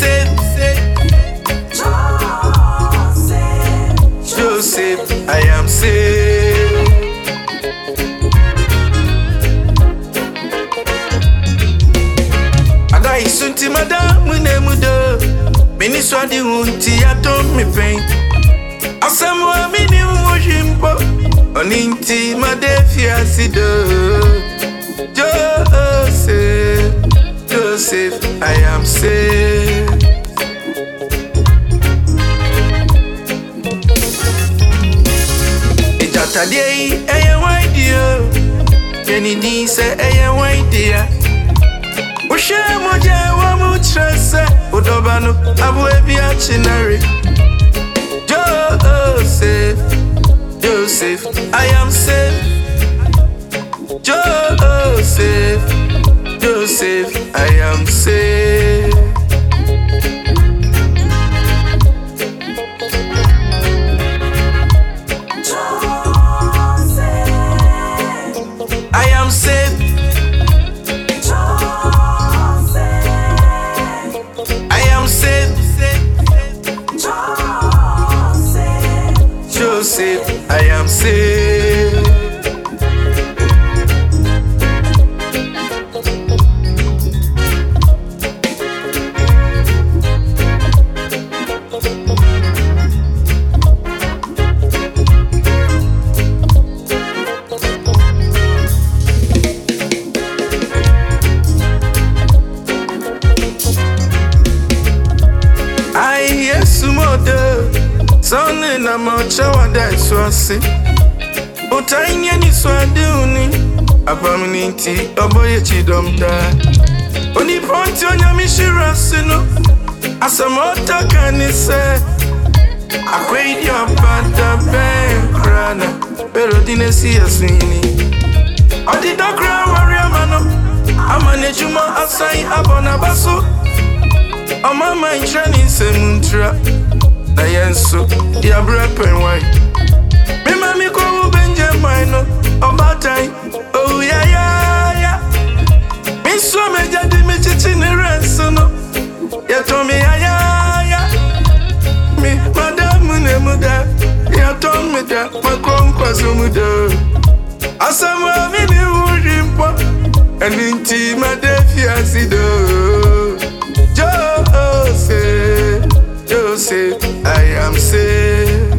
saved. Joseph, I am saved. Ada isunti madam munemudo. Mini swadi unti atom me pain. Asamwa mini wojimpo. Oninti madefia sido. Joseph, Joseph, I am saved. Ijatadei, eye waidio. Kenidi se eye waidia. Ushe moja wa mutrese. Udobano, abu ebi achinari. Joseph, Joseph, I am saved. Joseph, Joseph, I am saved. I am saved. I am saved. Joseph, I am saved. I hear sumodo, sonne na macha wada swasi. Utainya ni swaduni, apaminiti oboye chidomda. Oni ponti onyamishira sino, asamota kanise. Akwedi apata benkrana, pero dinesi aswini. Odi dokra wariamano, amane juma asai abona baso. Mama intrani se muntra na yenso ya brepen wai. Me mami ko Benjamin no obatai. Oh ya. Me so me jadi me chichi ni renso no. Ya to me ya. Me madam ne muda. Ya to me da makon kwaso muda. Asama mi ni urimpo. Eninti madefia sido. Joseph, Joseph, I am saved.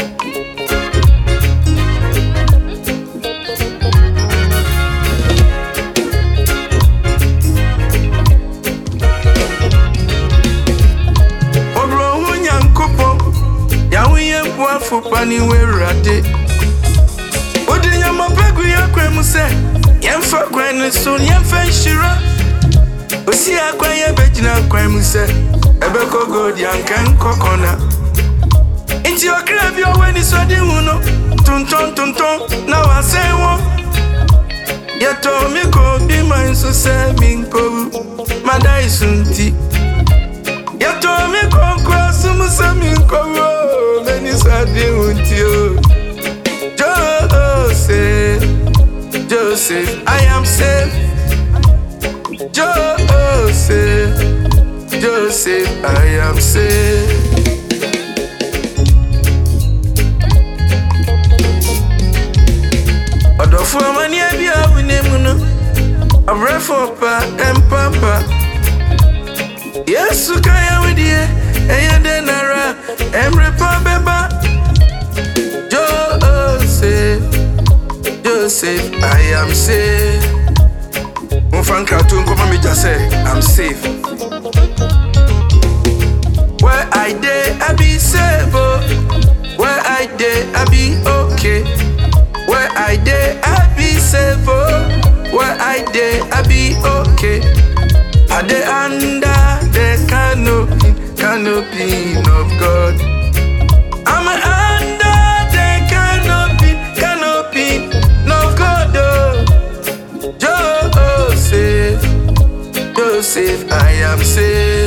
Obro hunyankopo, yawiye bwafu pani werade. Odinya mapegu yakwemuse, yemfa kwenu so yemfa shira. Osi akwaye bejina kwemuse, ebeko godi ankan kokona. Inti okra bi oweni sodi huno, tunton na wasewo. Yato mi ko bi man so se minko, madai sunti. Yato mi ko kwasu musa minko, meni sodi unti o. Joseph, Joseph, I am saved. Joseph, Joseph, I am saved. Odofu amani ebi awunemuno, abrefo pa empapa. Yesu kaya widie, eye denara, emrepa beba. Joseph, Joseph, I am saved. Frank Cartoon, come me just say, I'm safe. Where I dey, I be safe. Oh. Where I dey, I be okay. Where I dey, I be safe. Oh. Where I dey, I be okay. I dey under the canopy of God. I'm under the canopy of God. Oh. Joseph, I am saved.